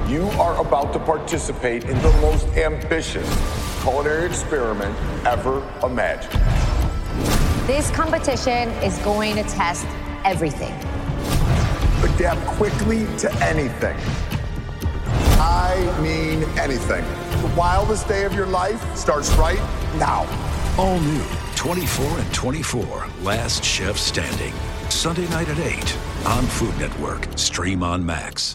You are about to participate in the most ambitious culinary experiment ever imagined. This competition is going to test everything. Adapt quickly to anything. I mean anything. The wildest day of your life starts right now. All new 24 and 24, Last Chef Standing. Sunday night at 8 on Food Network. Stream on Max.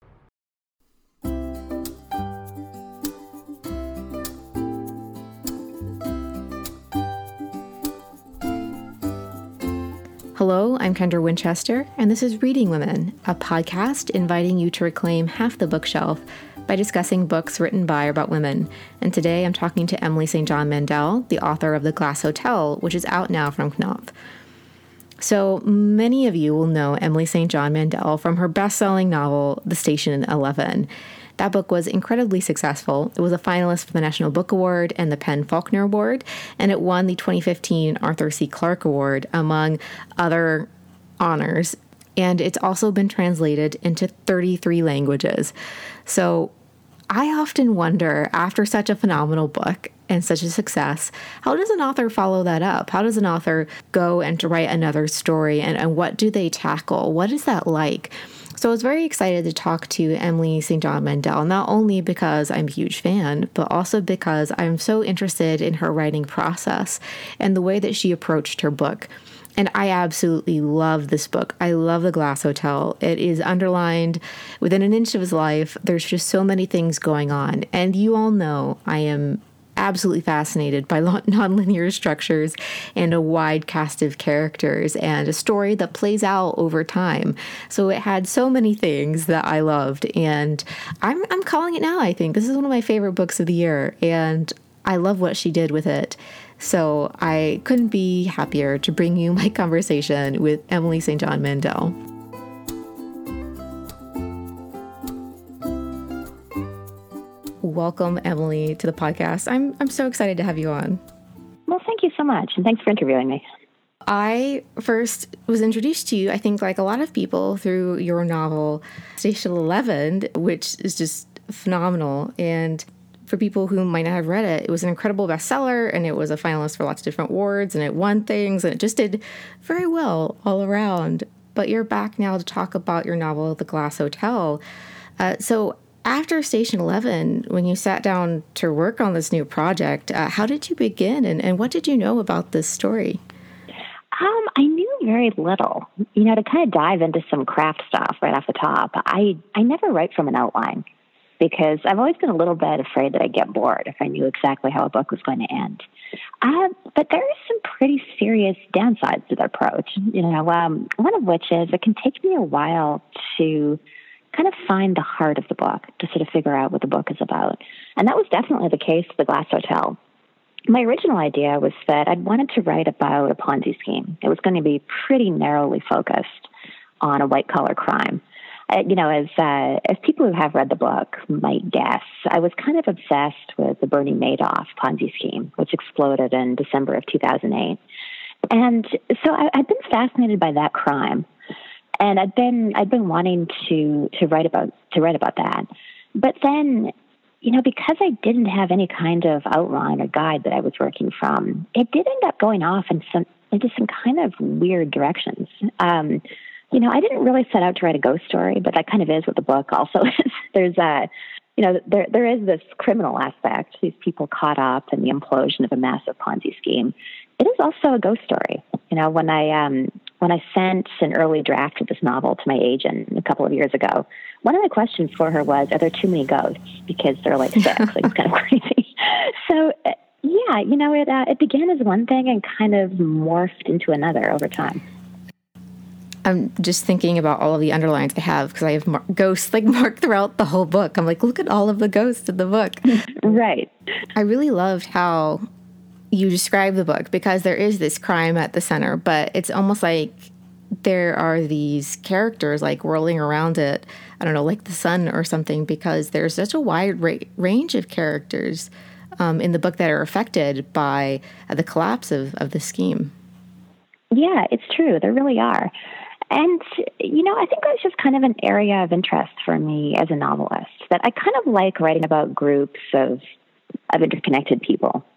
Hello, I'm Kendra Winchester, and this is Reading Women, a podcast inviting you to reclaim half the bookshelf by discussing books written by or about women. And today I'm talking to Emily St. John Mandel, the author of The Glass Hotel, which is out now from Knopf. So many of you will know Emily St. John Mandel from her best-selling novel, The Station 11. That book was incredibly successful. It was a finalist for the National Book Award and the PEN/Faulkner Award, and it won the 2015 Arthur C. Clarke Award, among other honors. And it's also been translated into 33 languages. So I often wonder, after such a phenomenal book and such a success, how does an author follow that up? How does an author go and to write another story, and what do they tackle? What is that like? So I was very excited to talk to Emily St. John Mandel, not only because I'm a huge fan, but also because I'm so interested in her writing process and the way that she approached her book. And I absolutely love this book. I love The Glass Hotel. It is underlined within an inch of his life. There's just so many things going on. And you all know I am absolutely fascinated by nonlinear structures and a wide cast of characters and a story that plays out over time. So it had so many things that I loved, and I'm calling it now. I think this is one of my favorite books of the year, and I love what she did with it. So I couldn't be happier to bring you my conversation with Emily St. John Mandel. Welcome, Emily, to the podcast. I'm so excited to have you on. Well, thank you so much, and thanks for interviewing me. I first was introduced to you, I think, like a lot of people, through your novel, Station 11, which is just phenomenal. And for people who might not have read it, it was an incredible bestseller, and it was a finalist for lots of different awards, and it won things, and it just did very well all around. But you're back now to talk about your novel, The Glass Hotel. So after Station 11, when you sat down to work on this new project, how did you begin, and what did you know about this story? I knew very little. To kind of dive into some craft stuff right off the top, I never write from an outline because I've always been a little bit afraid that I'd get bored if I knew exactly how a book was going to end. But there are some pretty serious downsides to the approach. One of which is it can take me a while to kind of find the heart of the book, to sort of figure out what the book is about. And that was definitely the case with The Glass Hotel. My original idea was that I'd wanted to write about a Ponzi scheme. It was going to be pretty narrowly focused on a white-collar crime. As people who have read the book might guess, I was kind of obsessed with the Bernie Madoff Ponzi scheme, which exploded in December of 2008. And so I'd been fascinated by that crime. And I'd been wanting to write about that. But then, because I didn't have any kind of outline or guide that I was working from, it did end up going off into some kind of weird directions. I didn't really set out to write a ghost story, but that kind of is what the book also is. There's there is this criminal aspect, these people caught up in the implosion of a massive Ponzi scheme. It is also a ghost story. When I sent an early draft of this novel to my agent a couple of years ago, one of the questions for her was, are there too many ghosts? Because there are like 6. It's kind of crazy. So, it began as one thing and kind of morphed into another over time. I'm just thinking about all of the underlines I have because I have ghosts marked throughout the whole book. I'm like, look at all of the ghosts in the book. Right. I really loved how you describe the book because there is this crime at the center, but it's almost like there are these characters whirling around it. I don't know, like the sun or something, because there's such a wide range of characters in the book that are affected by the collapse of the scheme. Yeah, it's true. There really are. And, I think that's just kind of an area of interest for me as a novelist, that I kind of like writing about groups of interconnected people.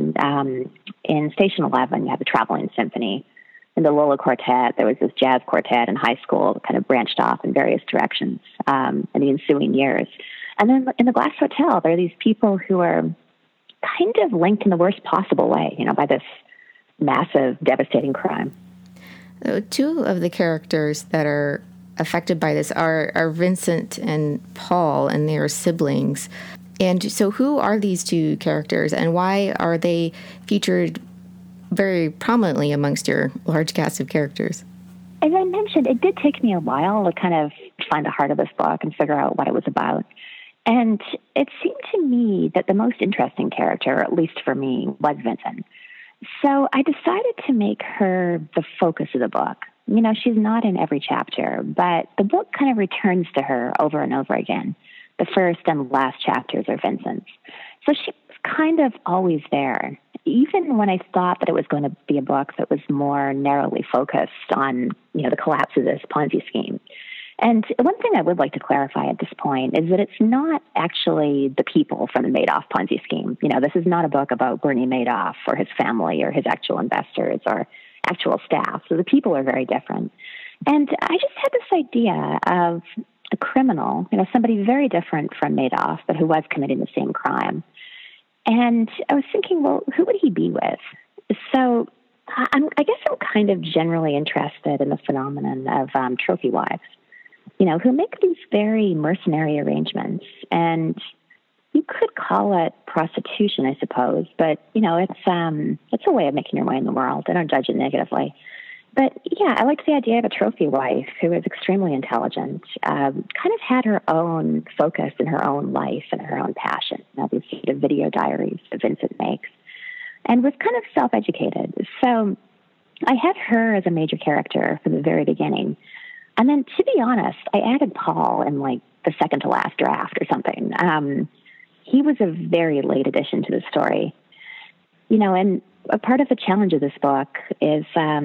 In Station 11, you have the Traveling Symphony. In the Lola Quartet, there was this jazz quartet in high school that kind of branched off in various directions in the ensuing years. And then in the Glass Hotel, there are these people who are kind of linked in the worst possible way, by this massive, devastating crime. Two of the characters that are affected by this are Vincent and Paul, and they are siblings. And so who are these two characters, and why are they featured very prominently amongst your large cast of characters? As I mentioned, it did take me a while to kind of find the heart of this book and figure out what it was about. And it seemed to me that the most interesting character, at least for me, was Vincent. So I decided to make her the focus of the book. She's not in every chapter, but the book kind of returns to her over and over again. The first and last chapters are Vincent's. So she was kind of always there, even when I thought that it was going to be a book that was more narrowly focused on, the collapse of this Ponzi scheme. And one thing I would like to clarify at this point is that it's not actually the people from the Madoff Ponzi scheme. This is not a book about Bernie Madoff or his family or his actual investors or actual staff. So the people are very different. And I just had this idea of a criminal, somebody very different from Madoff, but who was committing the same crime. And I was thinking, well, who would he be with? So I guess I'm kind of generally interested in the phenomenon of trophy wives. Who make these very mercenary arrangements. And you could call it prostitution, I suppose, but, it's a way of making your way in the world. I don't judge it negatively. But, yeah, I liked the idea of a trophy wife who was extremely intelligent, kind of had her own focus in her own life and her own passion. These sort of video diaries that Vincent makes, and was kind of self-educated. So I had her as a major character from the very beginning. And then, to be honest, I added Paul in the second to last draft or something. He was a very late addition to the story. And a part of the challenge of this book is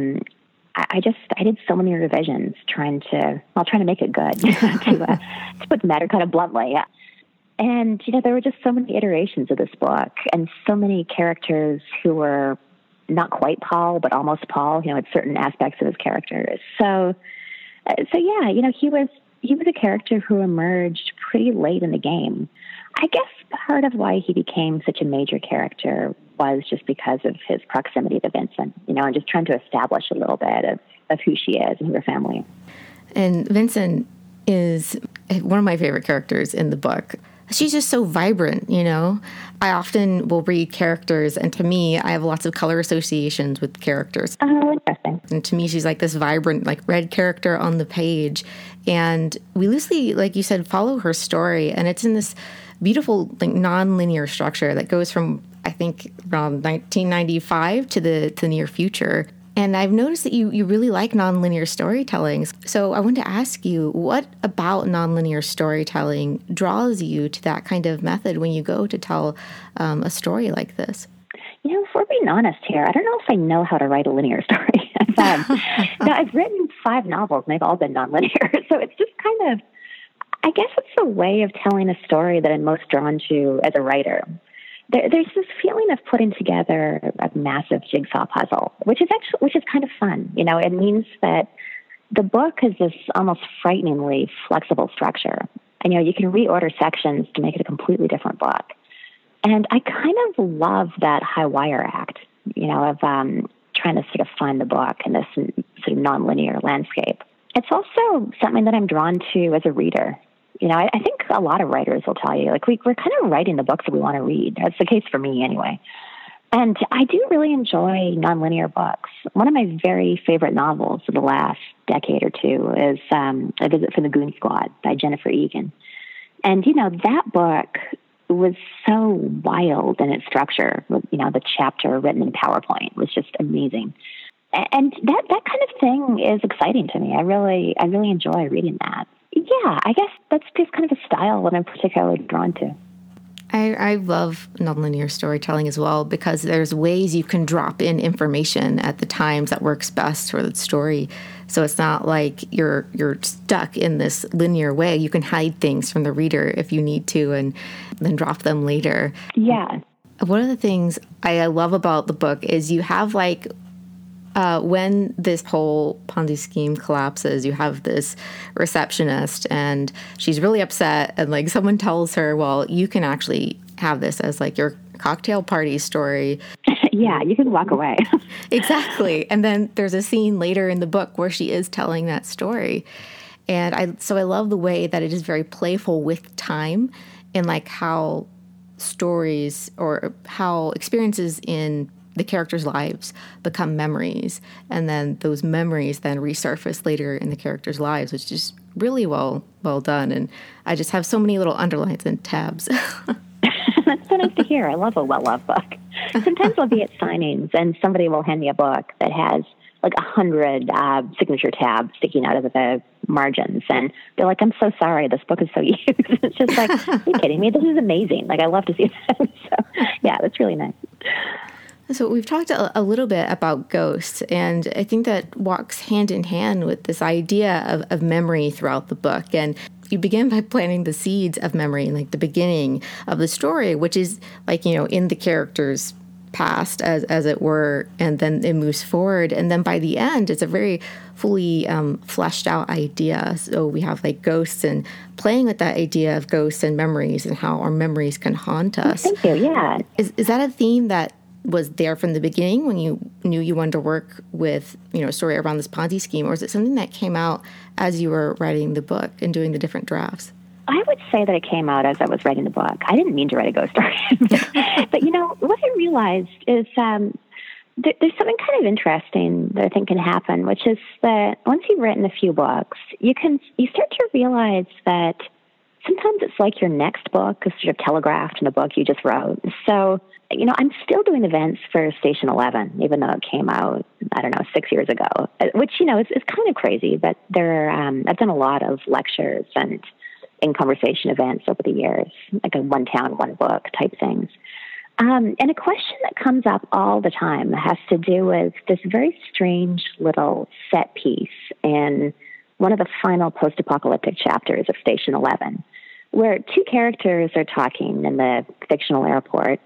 I did so many revisions trying to make it good, to put the matter kind of bluntly. And, there were just so many iterations of this book and so many characters who were not quite Paul, but almost Paul, at certain aspects of his character. So yeah, he was a character who emerged pretty late in the game. I guess part of why he became such a major character was just because of his proximity to Vincent, and just trying to establish a little bit of who she is and her family. And Vincent is one of my favorite characters in the book. She's just so vibrant, I often will read characters, and to me, I have lots of color associations with characters. Oh, interesting. And to me, she's like this vibrant, red character on the page. And we loosely, like you said, follow her story. And it's in this beautiful, non-linear structure that goes from, I think, around 1995 to the near future. And I've noticed that you really like nonlinear storytelling. So I wanted to ask you, what about nonlinear storytelling draws you to that kind of method when you go to tell a story like this? If we're being honest here, I don't know if I know how to write a linear story. I've written 5 novels, and they've all been nonlinear. So it's just kind of, I guess it's a way of telling a story that I'm most drawn to as a writer. There's this feeling of putting together a massive jigsaw puzzle, which is kind of fun. It means that the book is this almost frighteningly flexible structure. And, you can reorder sections to make it a completely different book. And I kind of love that high wire act, of trying to sort of find the book in this sort of nonlinear landscape. It's also something that I'm drawn to as a reader. I think a lot of writers will tell you, we're kind of writing the books that we want to read. That's the case for me anyway. And I do really enjoy nonlinear books. One of my very favorite novels of the last decade or two is A Visit from the Goon Squad by Jennifer Egan. And, that book was so wild in its structure. The chapter written in PowerPoint was just amazing. And that kind of thing is exciting to me. I really enjoy reading that. Yeah, I guess that's just kind of a style that I'm particularly drawn to. I love nonlinear storytelling as well, because there's ways you can drop in information at the times that works best for the story. So it's not like you're stuck in this linear way. You can hide things from the reader if you need to, and then drop them later. Yeah. One of the things I love about the book is you have like, when this whole Ponzi scheme collapses, you have this receptionist and she's really upset, and like someone tells her, well, you can actually have this as like your cocktail party story. Yeah, you can walk away. Exactly. And then there's a scene later in the book where she is telling that story. And I love the way that it is very playful with time, and like how stories or how experiences in the characters' lives become memories, and then those memories then resurface later in the characters' lives, which is really well done. And I just have so many little underlines and tabs. That's so nice to hear. I love a well-loved book. Sometimes I'll be at signings and somebody will hand me a book that has like 100 signature tabs sticking out of the margins, and they're like, "I'm so sorry, this book is so used." It's just like, "Are you kidding me? This is amazing. Like, I love to see that." So, yeah, that's really nice. So we've talked a little bit about ghosts, and I think that walks hand in hand with this idea of memory throughout the book. And you begin by planting the seeds of memory in like the beginning of the story, which is like, you know, in the character's past as it were, and then it moves forward. And then by the end, it's a very fully fleshed out idea. So we have like ghosts and playing with that idea of ghosts and memories and how our memories can haunt us. Thank you. Yeah. Is that a theme that was there from the beginning when you knew you wanted to work with, you know, a story around this Ponzi scheme, or is it something that came out as you were writing the book and doing the different drafts? I would say that it came out as I was writing the book. I didn't mean to write a ghost story. But, you know, what I realized is there's something kind of interesting that I think can happen, which is that once you've written a few books, you start to realize that sometimes it's like your next book is sort of telegraphed in a book you just wrote. So, you know, I'm still doing events for Station 11, even though it came out, 6 years ago, which, you know, is kind of crazy. But I've done a lot of lectures and in-conversation events over the years, like a one town, one book type things. And a question that comes up all the time has to do with this very strange little set piece in one of the final post-apocalyptic chapters of Station 11, where two characters are talking in the fictional airport.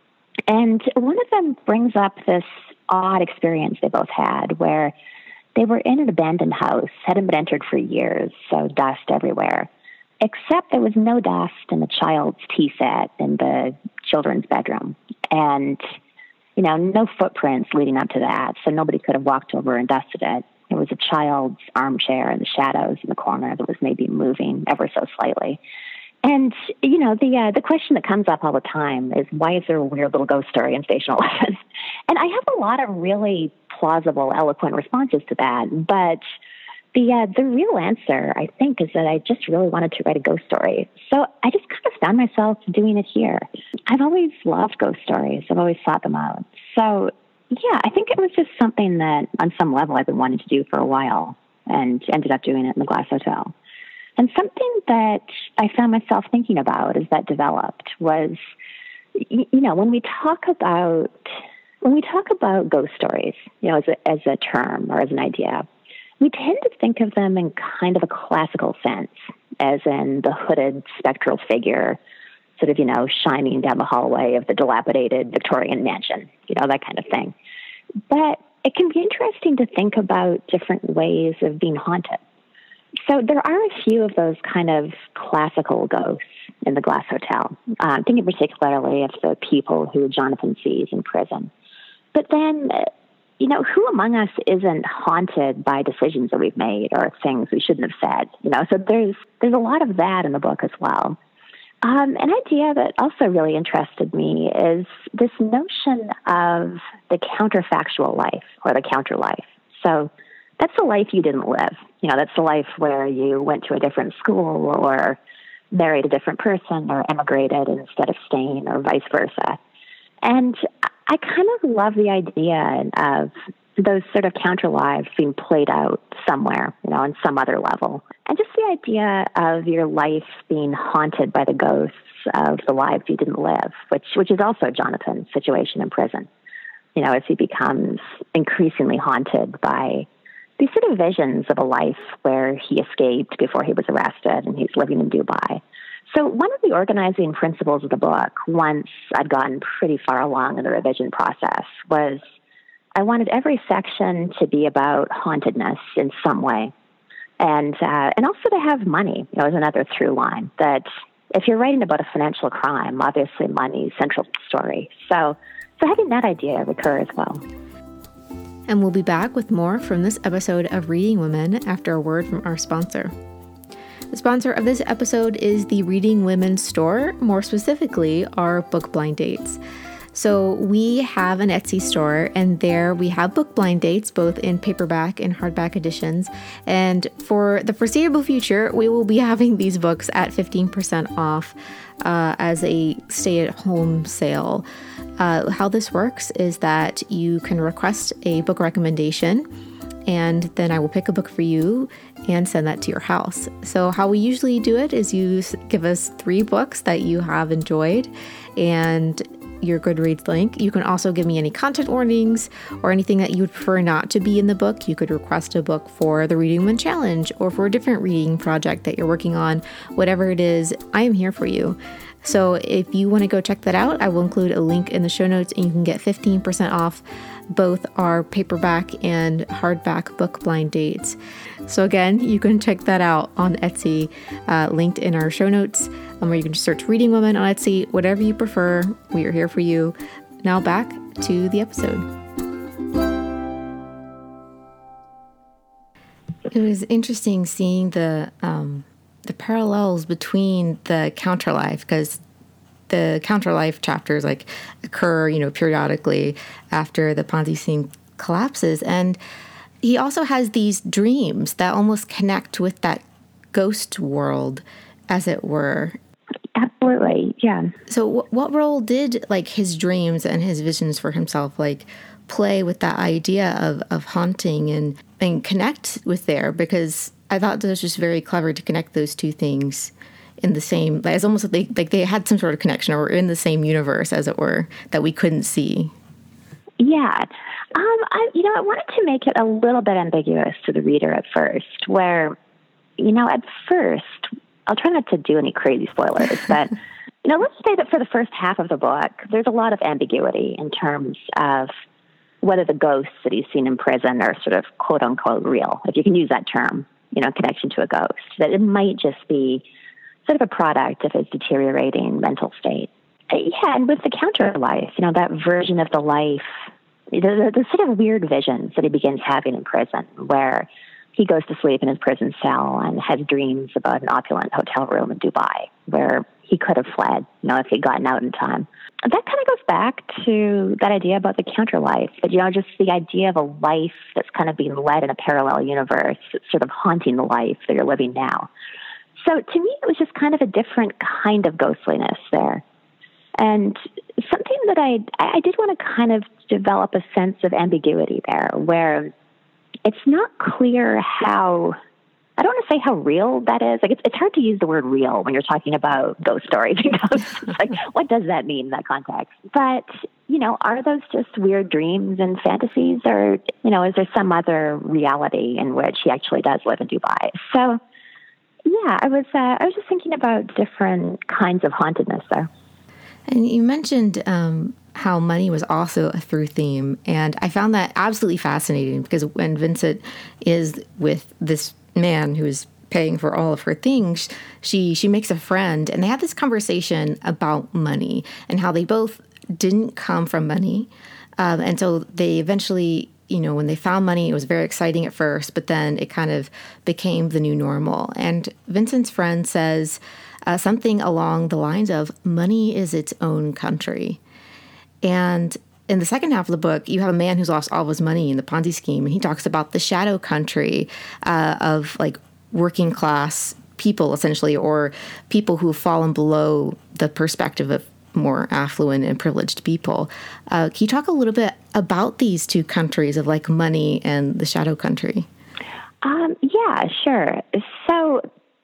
And one of them brings up this odd experience they both had where they were in an abandoned house, hadn't been entered for years, so dust everywhere, except there was no dust in the child's tea set in the children's bedroom. And, you know, no footprints leading up to that, so nobody could have walked over and dusted it. It was a child's armchair in the shadows in the corner that was maybe moving ever so slightly. And, you know, the question that comes up all the time is, why is there a weird little ghost story in Station 11? And I have a lot of really plausible, eloquent responses to that. But the real answer, I think, is that I just really wanted to write a ghost story. So I just kind of found myself doing it here. I've always loved ghost stories. I've always sought them out. So, yeah, I think it was just something that on some level I've been wanting to do for a while, and ended up doing it in the Glass Hotel. And something that I found myself thinking about as that developed was, you know, when we talk about ghost stories, you know, as a term or as an idea, we tend to think of them in kind of a classical sense, as in the hooded spectral figure, sort of, you know, shining down the hallway of the dilapidated Victorian mansion, you know, that kind of thing. But it can be interesting to think about different ways of being haunted. So there are a few of those kind of classical ghosts in the Glass Hotel. I'm thinking particularly of the people who Jonathan sees in prison. But then, you know, who among us isn't haunted by decisions that we've made or things we shouldn't have said? You know, so there's a lot of that in the book as well. An idea that also really interested me is this notion of the counterfactual life or the counter life. So that's the life you didn't live. You know, that's the life where you went to a different school or married a different person or emigrated instead of staying or vice versa. And I kind of love the idea of those sort of counter lives being played out somewhere, on some other level. And just the idea of your life being haunted by the ghosts of the lives you didn't live, which is also Jonathan's situation in prison. As he becomes increasingly haunted by these sort of visions of a life where he escaped before he was arrested and he's living in Dubai. So one of the organizing principles of the book, once I'd gotten pretty far along in the revision process, was I wanted every section to be about hauntedness in some way. And also to have money, as another through line, that if you're writing about a financial crime, obviously money is central to the story. So having that idea recur as well. And we'll be back with more from this episode of Reading Women after a word from our sponsor. The sponsor of this episode is the Reading Women store, more specifically, our book blind dates. So we have an Etsy store, and there we have book blind dates, both in paperback and hardback editions. And for the foreseeable future, we will be having these books at 15% off as a stay-at-home sale. How this works is that you can request a book recommendation, and then I will pick a book for you and send that to your house. So how we usually do it is you give us 3 books that you have enjoyed and your Goodreads link. You can also give me any content warnings or anything that you would prefer not to be in the book. You could request a book for the Reading Women Challenge or for a different reading project that you're working on. Whatever it is, I am here for you. So if you want to go check that out, I will include a link in the show notes, and you can get 15% off both our paperback and hardback book blind dates. So again, you can check that out on Etsy, linked in our show notes, or you can just search Reading Women on Etsy, whatever you prefer. We are here for you. Now back to the episode. It was interesting seeing the parallels between the Counterlife, because the Counterlife chapters occur, periodically after the Ponzi scheme collapses. And he also has these dreams that almost connect with that ghost world, as it were. Absolutely, yeah. So what role did his dreams and his visions for himself play with that idea of haunting and connect with there? Because I thought that was just very clever to connect those two things in the same, it's almost like they had some sort of connection, or were in the same universe, as it were, that we couldn't see. Yeah. I wanted to make it a little bit ambiguous to the reader at first, where, at first, I'll try not to do any crazy spoilers, but, let's say that for the first half of the book, there's a lot of ambiguity in terms of whether the ghosts that he's seen in prison are sort of quote unquote real, if you can use that term, connection to a ghost, that it might just be sort of a product of his deteriorating mental state. Yeah, and with the Counterlife, that version of the life, the sort of weird visions that he begins having in prison, where he goes to sleep in his prison cell and has dreams about an opulent hotel room in Dubai, where he could have fled, if he'd gotten out in time. And that kind of goes back to that idea about the Counterlife, that, just the idea of a life that's kind of being led in a parallel universe, that's sort of haunting the life that you're living now. So to me, it was just kind of a different kind of ghostliness there. And something that I did want to kind of develop a sense of ambiguity there, where it's not clear how, I don't want to say how real that is. It's hard to use the word real when you're talking about ghost stories. It's what does that mean in that context? But, are those just weird dreams and fantasies, or, is there some other reality in which he actually does live in Dubai? So, yeah, I was just thinking about different kinds of hauntedness there. And you mentioned how money was also a through theme, and I found that absolutely fascinating, because when Vincent is with this man who is paying for all of her things, she makes a friend, and they have this conversation about money and how they both didn't come from money, and so they eventually, when they found money, it was very exciting at first, but then it kind of became the new normal. And Vincent's friend says something along the lines of, money is its own country. And in the second half of the book, you have a man who's lost all of his money in the Ponzi scheme, and he talks about the shadow country of working class people, essentially, or people who have fallen below the perspective of more affluent and privileged people. Can you talk a little bit about these two countries of like money and the shadow country? Yeah, sure. So,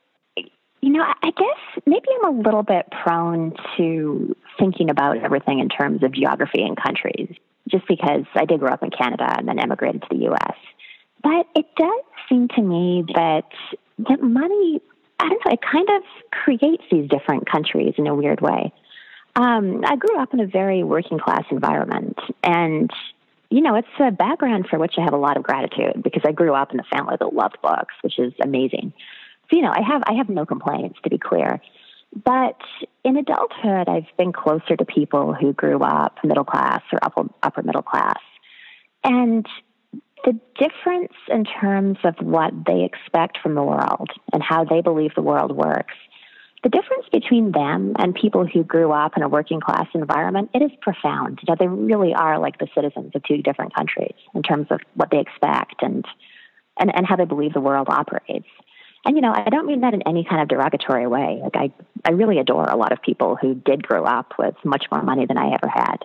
I guess maybe I'm a little bit prone to thinking about everything in terms of geography and countries, just because I did grow up in Canada and then emigrated to the U.S. But it does seem to me that money, I don't know, it kind of creates these different countries in a weird way. I grew up in a very working class environment, and it's a background for which I have a lot of gratitude because I grew up in a family that loved books, which is amazing. So, I have no complaints, to be clear. But in adulthood, I've been closer to people who grew up middle class or upper middle class. And the difference in terms of what they expect from the world and how they believe the world works, the difference between them and people who grew up in a working class environment, it is profound. They really are like the citizens of two different countries in terms of what they expect and how they believe the world operates. And, I don't mean that in any kind of derogatory way. Like, I really adore a lot of people who did grow up with much more money than I ever had.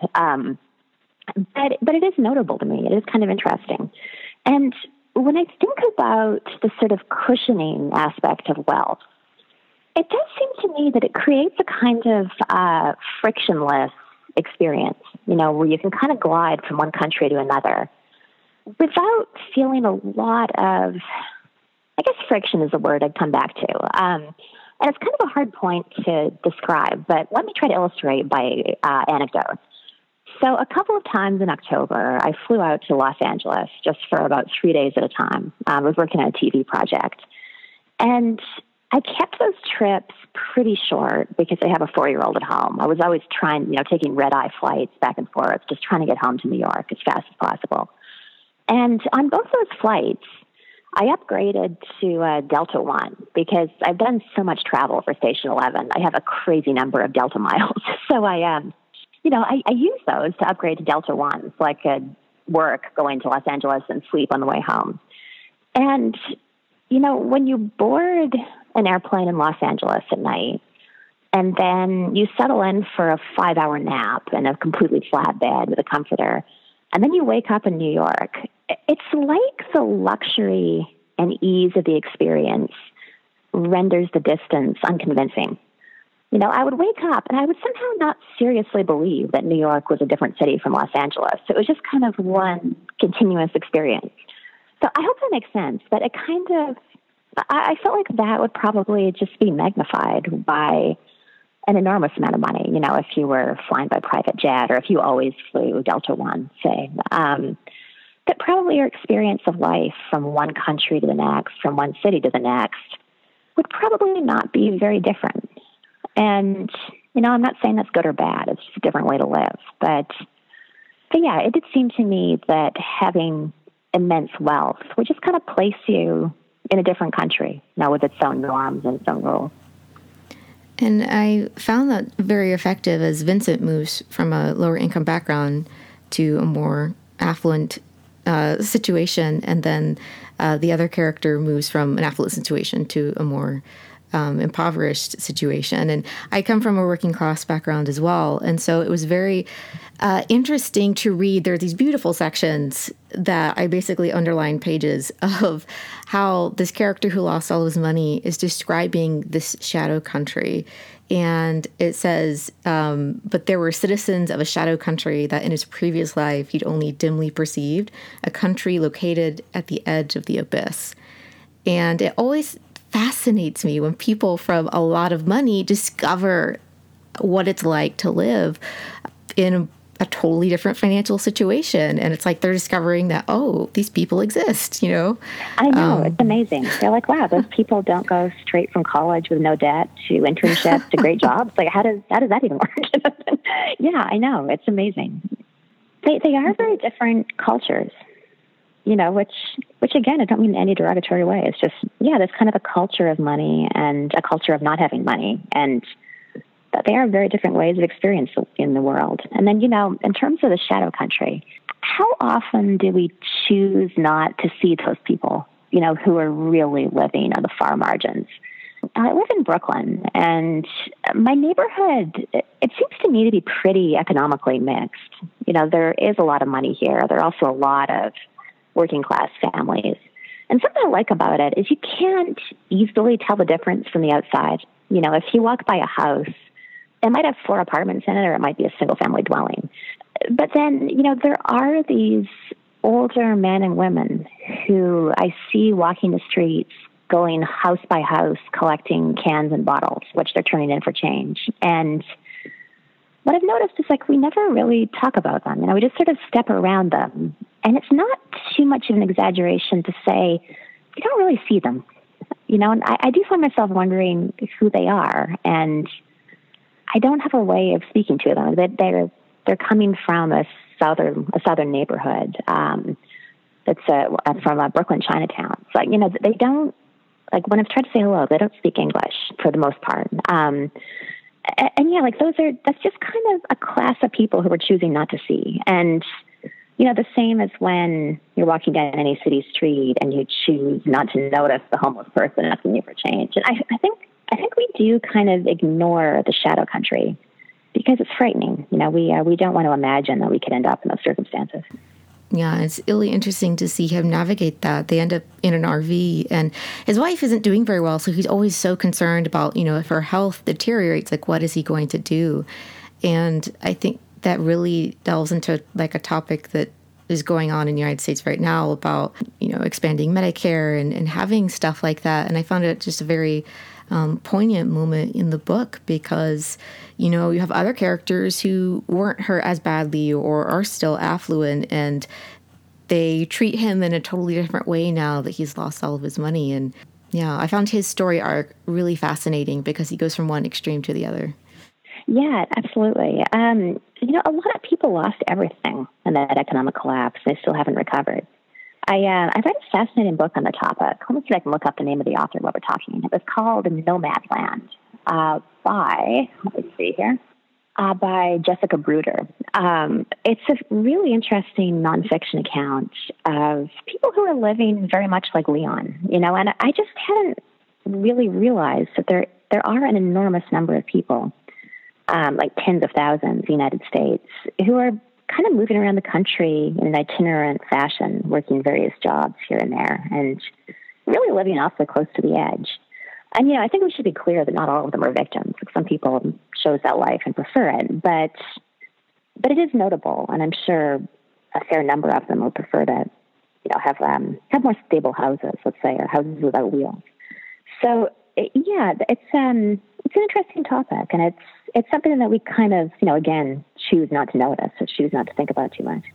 But it is notable to me. It is kind of interesting. And when I think about the sort of cushioning aspect of wealth, it does seem to me that it creates a kind of frictionless experience, where you can kind of glide from one country to another without feeling a lot of, I guess friction is a word I'd come back to. And it's kind of a hard point to describe, but let me try to illustrate by anecdotes. So a couple of times in October, I flew out to Los Angeles just for about 3 days at a time. I was working on a TV project. And I kept those trips pretty short because I have a 4-year-old at home. I was always taking red-eye flights back and forth, just trying to get home to New York as fast as possible. And on both those flights, I upgraded to Delta One because I've done so much travel for Station 11. I have a crazy number of Delta miles. So I use those to upgrade to Delta One so I could work going to Los Angeles and sleep on the way home. And, when you board an airplane in Los Angeles at night and then you settle in for a 5-hour nap in a completely flat bed with a comforter, and then you wake up in New York, it's like the luxury and ease of the experience renders the distance unconvincing. I would wake up and I would somehow not seriously believe that New York was a different city from Los Angeles. It was just kind of one continuous experience. So I hope that makes sense, but it kind of, I felt like that would probably just be magnified by an enormous amount of money, if you were flying by private jet or if you always flew Delta One, say. That probably your experience of life from one country to the next, from one city to the next, would probably not be very different. And, I'm not saying that's good or bad. It's just a different way to live. But yeah, it did seem to me that having immense wealth would just kind of place you in a different country, with its own norms and its own rules. And I found that very effective as Vincent moves from a lower income background to a more affluent situation, and then the other character moves from an affluent situation to a more impoverished situation. And I come from a working class background as well. And so it was very interesting to read. There are these beautiful sections that I basically underlined pages of how this character who lost all his money is describing this shadow country. And it says, but there were citizens of a shadow country that in his previous life he'd only dimly perceived, a country located at the edge of the abyss. And it always fascinates me when people from a lot of money discover what it's like to live in a totally different financial situation. And it's like they're discovering that, oh, these people exist, I know. It's amazing. They're like, wow, those people don't go straight from college with no debt to internships to great jobs. Like, how does that even work? Yeah, I know. It's amazing. They are very different cultures. Which again, I don't mean in any derogatory way. It's just, there's kind of a culture of money and a culture of not having money. And they are very different ways of experience in the world. And then, in terms of the shadow country, how often do we choose not to see those people, who are really living on the far margins? I live in Brooklyn, and my neighborhood, it seems to me to be pretty economically mixed. You know, there is a lot of money here. There are also a lot of working class families. And something I like about it is you can't easily tell the difference from the outside. You know, if you walk by a house, it might have 4 apartments in it, or it might be a single family dwelling. But then, you know, there are these older men and women who I see walking the streets, going house by house, collecting cans and bottles, which they're turning in for change. And what I've noticed is, like, we never really talk about them. You know, we just sort of step around them. And it's not too much of an exaggeration to say you don't really see them. You know, and I do find myself wondering who they are. And I don't have a way of speaking to them. They're coming from a southern neighborhood that's from Brooklyn, Chinatown. So, you know, they don't, like, when I've tried to say hello, they don't speak English for the most part. And yeah, like, that's just kind of a class of people who are choosing not to see. And, you know, the same as when you're walking down any city street and you choose not to notice the homeless person asking you for change. And I think we do kind of ignore the shadow country because it's frightening. You know, we don't want to imagine that we could end up in those circumstances. Yeah, it's really interesting to see him navigate that. They end up in an RV, and his wife isn't doing very well, so he's always so concerned about, you know, if her health deteriorates, like, what is he going to do? And I think that really delves into, like, a topic that is going on in the United States right now about, you know, expanding Medicare and having stuff like that. And I found it just a very poignant moment in the book because, you know, you have other characters who weren't hurt as badly or are still affluent, and they treat him in a totally different way now that he's lost all of his money. And yeah, I found his story arc really fascinating because he goes from one extreme to the other. Yeah, absolutely. You know, a lot of people lost everything in that economic collapse. They still haven't recovered. I read a fascinating book on the topic. Let me see if I can look up the name of the author while we're talking. It was called Nomadland by Jessica Bruder. It's a really interesting nonfiction account of people who are living very much like Leon, you know, and I just hadn't really realized that there are an enormous number of people, like tens of thousands in the United States, who are kind of moving around the country in an itinerant fashion, working various jobs here and there, and really living awfully close to the edge. And, you know, I think we should be clear that not all of them are victims. Like, some people chose that life and prefer it, but it is notable, and I'm sure a fair number of them would prefer to, you know, have more stable houses, let's say, or houses without wheels. So, yeah, it's an interesting topic, and it's something that we kind of, you know, again, choose not to notice or choose not to think about too much.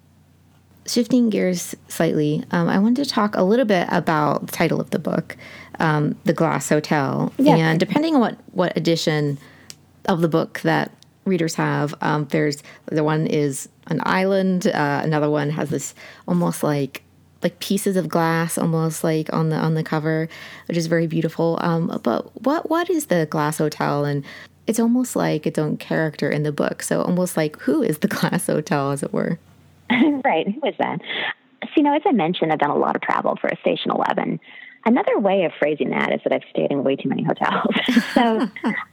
Shifting gears slightly, I wanted to talk a little bit about the title of the book, The Glass Hotel. Yeah. And depending on what edition of the book that readers have, there's the one is an island, another one has this almost like pieces of glass, almost like on the cover, which is very beautiful. But what is the Glass Hotel? And it's almost like its own character in the book. So almost like, who is the Glass Hotel, as it were? Right. Who is that? So, you know, as I mentioned, I've done a lot of travel for Station 11. Another way of phrasing that is that I've stayed in way too many hotels. So,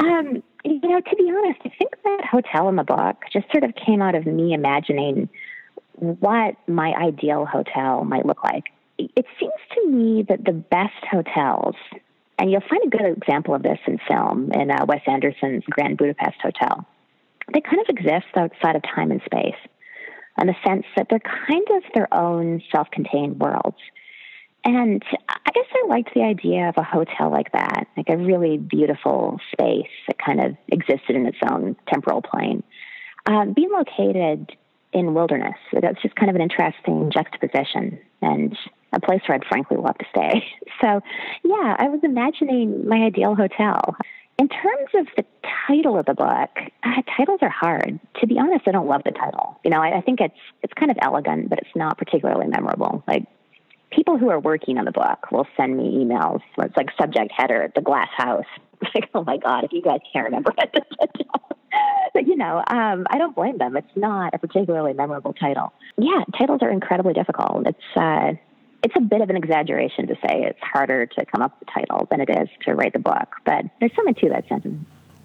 you know, to be honest, I think that hotel in the book just sort of came out of me imagining what my ideal hotel might look like. It seems to me that the best hotels, and you'll find a good example of this in film, in Wes Anderson's Grand Budapest Hotel, they kind of exist outside of time and space, in the sense that they're kind of their own self-contained worlds. And I guess I liked the idea of a hotel like that, like a really beautiful space that kind of existed in its own temporal plane. Being located in wilderness, that's just kind of an interesting juxtaposition and a place where I'd frankly love to stay. So, yeah, I was imagining my ideal hotel. In terms of the title of the book, titles are hard. To be honest, I don't love the title. You know, I think it's kind of elegant, but it's not particularly memorable. Like, people who are working on the book will send me emails where it's like subject header, The Glass House. Like, oh my God, if you guys can't remember what this is. But, you know, I don't blame them. It's not a particularly memorable title. Yeah, titles are incredibly difficult. It's a bit of an exaggeration to say it's harder to come up with a title than it is to write the book, but there's something to that sentiment.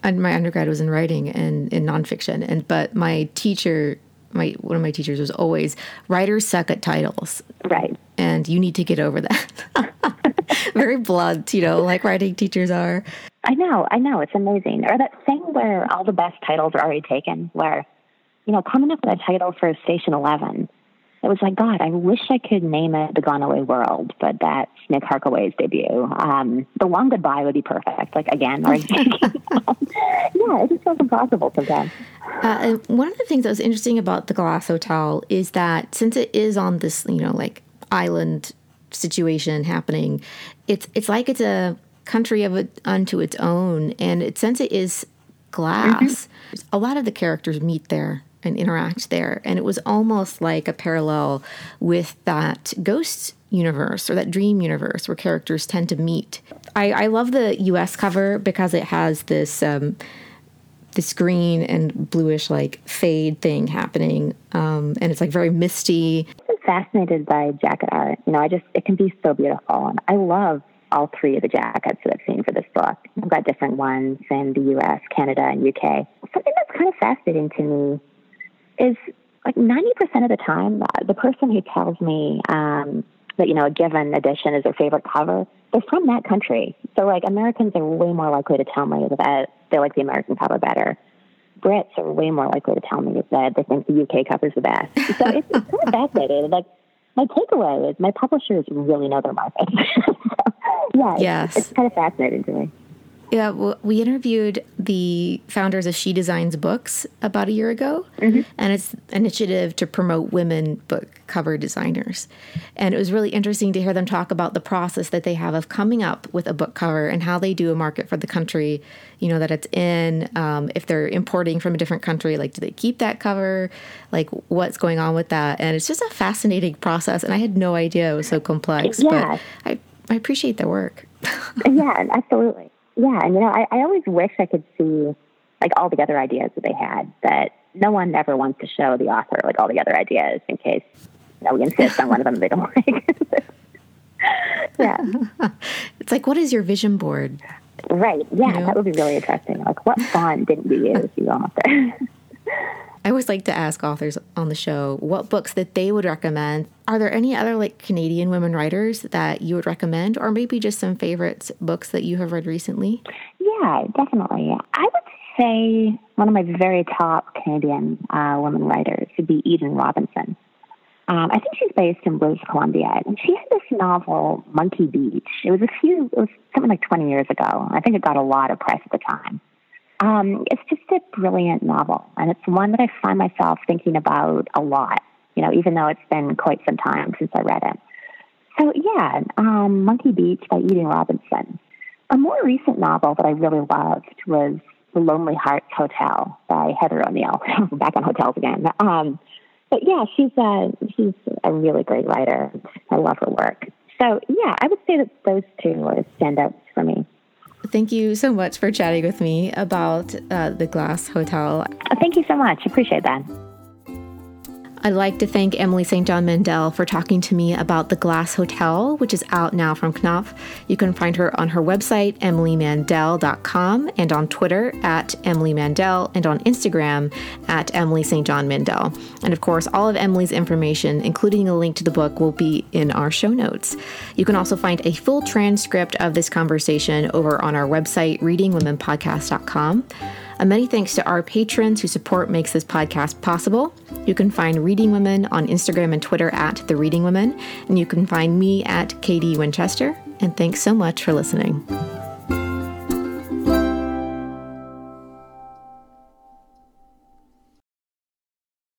my undergrad was in writing and in nonfiction, but my teacher, one of my teachers was always, writers suck at titles. Right. And you need to get over that. Very blunt, like writing teachers are. I know. It's amazing. Or that thing where all the best titles are already taken, where, coming up with a title for Station 11, it was like, God, I wish I could name it The Gone Away World, but that's Nick Harkaway's debut. The Long Goodbye would be perfect, like again. Or yeah, it just feels impossible sometimes. And one of the things that was interesting about The Glass Hotel is that since it is on this, like island situation happening, it's like it's a country unto its own. And since it is glass, a lot of the characters meet there and interact there. And it was almost like a parallel with that ghost universe or that dream universe where characters tend to meet. I love the U.S. cover because it has this green and bluish like fade thing happening. And it's like very misty. I'm fascinated by jacket art. It can be so beautiful. And I love all three of the jackets that I've seen for this book. I've got different ones in the U.S., Canada, and UK. Something that's kind of fascinating to me is like 90% of the time, the person who tells me that, a given edition is their favorite cover, they're from that country. So like Americans are way more likely to tell me that they like the American cover better. Brits are way more likely to tell me that they think the UK cover's the best. So it's kind of fascinating. Like my takeaway is my publishers really know their market. It's kind of fascinating to me. Yeah, well, we interviewed the founders of She Designs Books about a year ago, and it's an initiative to promote women book cover designers. And it was really interesting to hear them talk about the process that they have of coming up with a book cover and how they do a market for the country, that it's in. If they're importing from a different country, like, do they keep that cover? Like, what's going on with that? And it's just a fascinating process, and I had no idea it was so complex. Yeah. But I appreciate their work. Yeah, absolutely. Yeah, and I always wish I could see like all the other ideas that they had, but no one ever wants to show the author like all the other ideas in case we insist on one of them they don't like. Yeah. It's like, what is your vision board? Right. Yeah, that would be really interesting. Like, what font didn't you use, you author? I always like to ask authors on the show what books that they would recommend. Are there any other like Canadian women writers that you would recommend, or maybe just some favorite books that you have read recently? Yeah, definitely. I would say one of my very top Canadian women writers would be Eden Robinson. I think she's based in British Columbia, and she had this novel, Monkey Beach. It was something like 20 years ago. I think it got a lot of press at the time. It's just a brilliant novel, and it's one that I find myself thinking about a lot, even though it's been quite some time since I read it. So, yeah, Monkey Beach by Eden Robinson. A more recent novel that I really loved was The Lonely Hearts Hotel by Heather O'Neill. Back on hotels again. But, yeah, she's a really great writer. I love her work. So, yeah, I would say that those two are standouts for me. Thank you so much for chatting with me about The Glass Hotel. Thank you so much. Appreciate that. I'd like to thank Emily St. John Mandel for talking to me about The Glass Hotel, which is out now from Knopf. You can find her on her website, emilymandel.com, and on Twitter @EmilyMandel, and on Instagram @Emily St. John Mandel. And of course, all of Emily's information, including a link to the book, will be in our show notes. You can also find a full transcript of this conversation over on our website, readingwomenpodcast.com. Many thanks to our patrons whose support makes this podcast possible. You can find Reading Women on Instagram and Twitter @TheReadingWomen, and you can find me @KD Winchester. And thanks so much for listening.